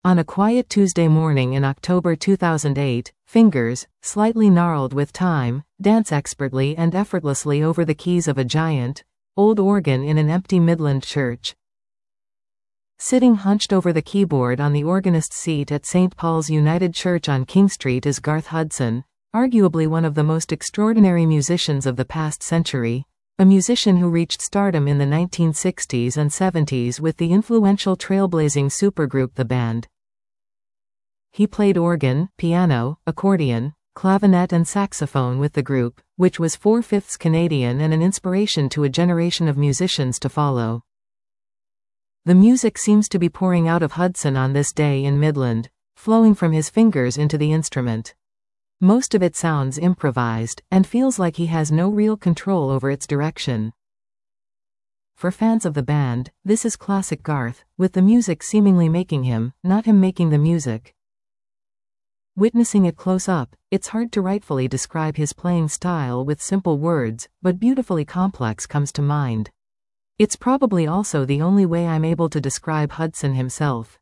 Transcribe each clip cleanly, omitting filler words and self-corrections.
On a quiet Tuesday morning in October 2008, fingers, slightly gnarled with time, dance expertly and effortlessly over the keys of a giant, old organ in an empty Midland church. Sitting hunched over the keyboard on the organist's seat at St. Paul's United Church on King Street is Garth Hudson, arguably one of the most extraordinary musicians of the past century, a musician who reached stardom in the 1960s and 70s with the influential trailblazing supergroup The Band. He played organ, piano, accordion, clavinet and saxophone with the group, which was 4/5 Canadian and an inspiration to a generation of musicians to follow. The music seems to be pouring out of Hudson on this day in Midland, flowing from his fingers into the instrument. Most of it sounds improvised, and feels like he has no real control over its direction. For fans of the band, this is classic Garth, with the music seemingly making him, not him making the music. Witnessing it close up, it's hard to rightfully describe his playing style with simple words, but beautifully complex comes to mind. It's probably also the only way I'm able to describe Hudson himself.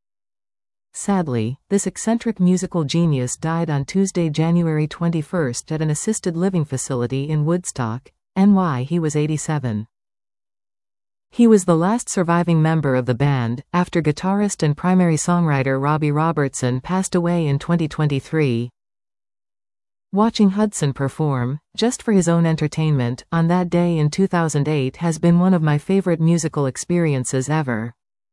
Sadly, this eccentric musical genius died on Tuesday, January 21st at an assisted living facility in Woodstock, NY. He was 87. He was the last surviving member of the band, after guitarist and primary songwriter Robbie Robertson passed away in 2023. Watching Hudson perform, just for his own entertainment, on that day in 2008 has been one of my favorite musical experiences ever.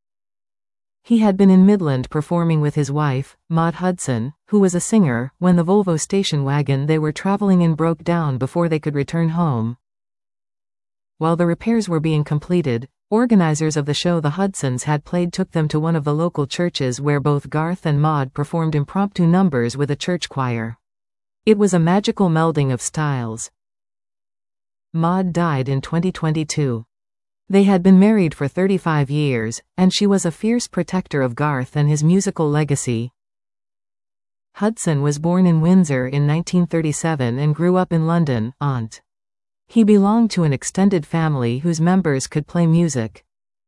He had been in Midland performing with his wife, Maud Hudson, who was a singer, when the Volvo station wagon they were traveling in broke down before they could return home. While the repairs were being completed, organizers of the show the Hudsons had played took them to one of the local churches where both Garth and Maud performed impromptu numbers with a church choir. It was a magical melding of styles. Maud died in 2022. They had been married for 35 years, and she was a fierce protector of Garth and his musical legacy. Hudson was born in Windsor in 1937 and grew up in London, Ont. He belonged to an extended family whose members could play music.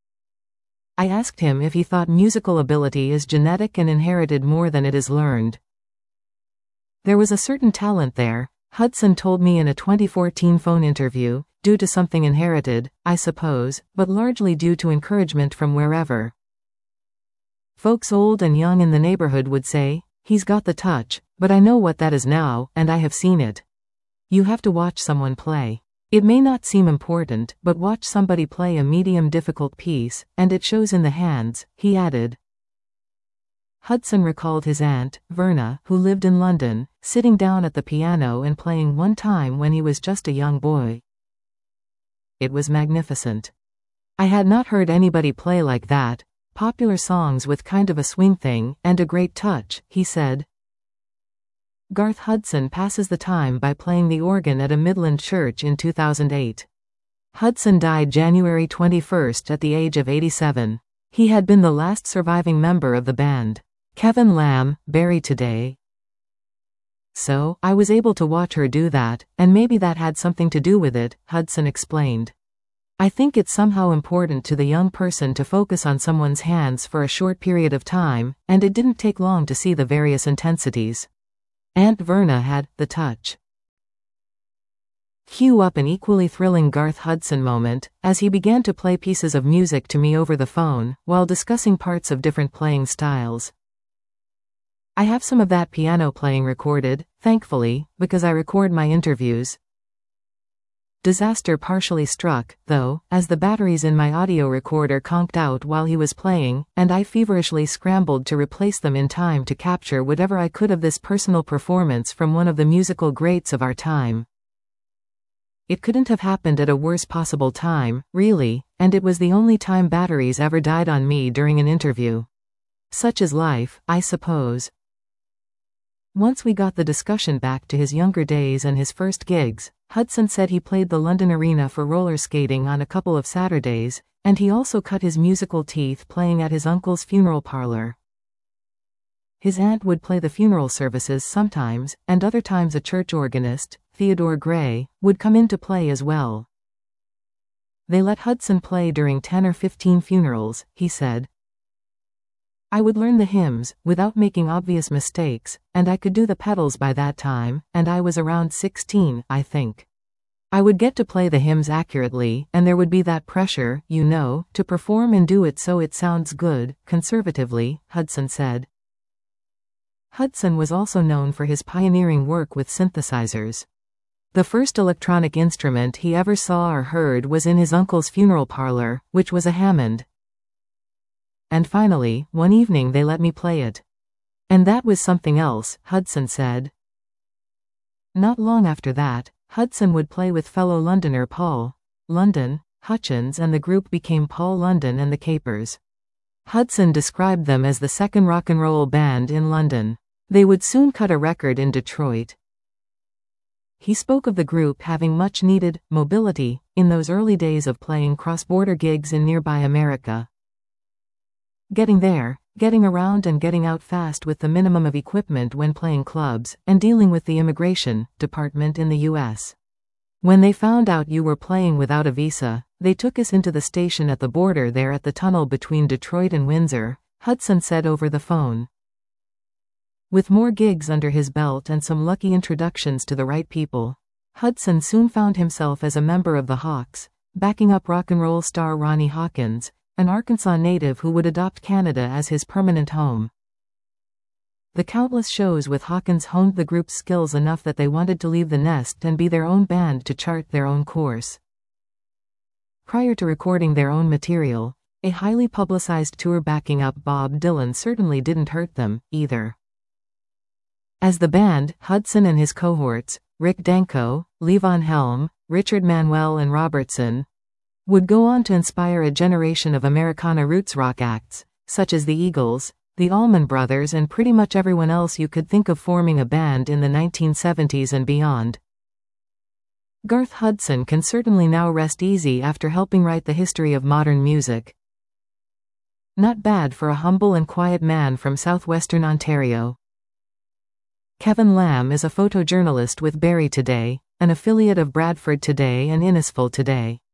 I asked him if he thought musical ability is genetic and inherited more than it is learned. There was a certain talent there, Hudson told me in a 2014 phone interview, due to something inherited, I suppose, but largely due to encouragement from wherever. Folks old and young in the neighborhood would say, "He's got the touch," but I know what that is now, and I have seen it. You have to watch someone play. It may not seem important, but watch somebody play a medium difficult piece, and it shows in the hands, he added. Hudson recalled his aunt, Verna, who lived in London, sitting down at the piano and playing one time when he was just a young boy. It was magnificent. I had not heard anybody play like that, popular songs with kind of a swing thing, and a great touch, he said. Garth Hudson passes the time by playing the organ at a Midland church in 2008. Hudson died January 21st at the age of 87. He had been the last surviving member of the band. Kevin Lamb, buried today. So, I was able to watch her do that, and maybe that had something to do with it, Hudson explained. I think it's somehow important to the young person to focus on someone's hands for a short period of time, and it didn't take long to see the various intensities. Aunt Verna had the touch. Cue up an equally thrilling Garth Hudson moment, as he began to play pieces of music to me over the phone, while discussing parts of different playing styles. I have some of that piano playing recorded, thankfully, because I record my interviews. Disaster partially struck, though, as the batteries in my audio recorder conked out while he was playing, and I feverishly scrambled to replace them in time to capture whatever I could of this personal performance from one of the musical greats of our time. It couldn't have happened at a worse possible time, really, and it was the only time batteries ever died on me during an interview. Such is life, I suppose. Once we got the discussion back to his younger days and his first gigs, Hudson said he played the London Arena for roller skating on a couple of Saturdays, and he also cut his musical teeth playing at his uncle's funeral parlor. His aunt would play the funeral services sometimes, and other times a church organist, Theodore Gray, would come in to play as well. They let Hudson play during 10 or 15 funerals, he said. I would learn the hymns, without making obvious mistakes, and I could do the pedals by that time, and I was around 16, I think. I would get to play the hymns accurately, and there would be that pressure, you know, to perform and do it so it sounds good, conservatively, Hudson said. Hudson was also known for his pioneering work with synthesizers. The first electronic instrument he ever saw or heard was in his uncle's funeral parlor, which was a Hammond. And finally, one evening they let me play it. And that was something else, Hudson said. Not long after that, Hudson would play with fellow Londoner Paul London Hutchins, and the group became Paul London and the Capers. Hudson described them as the second rock and roll band in London. They would soon cut a record in Detroit. He spoke of the group having much needed mobility in those early days of playing cross-border gigs in nearby America. Getting there, getting around and getting out fast with the minimum of equipment when playing clubs, and dealing with the immigration department in the U.S. When they found out you were playing without a visa, they took us into the station at the border there at the tunnel between Detroit and Windsor, Hudson said over the phone. With more gigs under his belt and some lucky introductions to the right people, Hudson soon found himself as a member of the Hawks, backing up rock and roll star Ronnie Hawkins, an Arkansas native who would adopt Canada as his permanent home. The countless shows with Hawkins honed the group's skills enough that they wanted to leave the nest and be their own band to chart their own course. Prior to recording their own material, a highly publicized tour backing up Bob Dylan certainly didn't hurt them, either. As the band, Hudson and his cohorts, Rick Danko, Levon Helm, Richard Manuel and Robertson, would go on to inspire a generation of Americana roots rock acts, such as the Eagles, the Allman Brothers and pretty much everyone else you could think of forming a band in the 1970s and beyond. Garth Hudson can certainly now rest easy after helping write the history of modern music. Not bad for a humble and quiet man from southwestern Ontario. Kevin Lamb is a photojournalist with Barrie Today, an affiliate of Bradford Today and Innisfil Today.